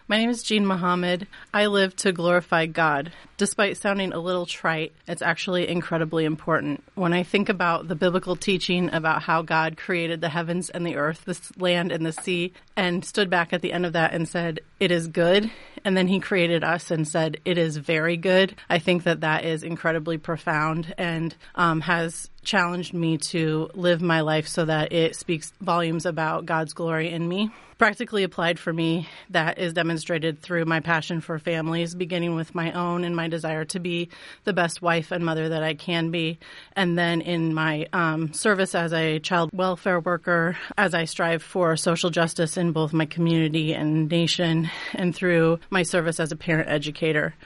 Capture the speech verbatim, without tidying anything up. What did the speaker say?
My name is Jean Muhammad. I live to glorify God. Despite sounding a little trite, it's actually incredibly important. When I think about the biblical teaching about how God created the heavens and the earth, the land and the sea, and stood back at the end of that and said, it is good, and then he created us and said, it is very good, I think that that is incredibly profound and um, has challenged me to live my life so that it speaks volumes about God's glory in me. Practically applied for me, that is demonstrated through my passion for families, beginning with my own and my desire to be the best wife and mother that I can be. And then in my um, service as a child welfare worker, as I strive for social justice in both my community and nation, and through my service as a parent educator.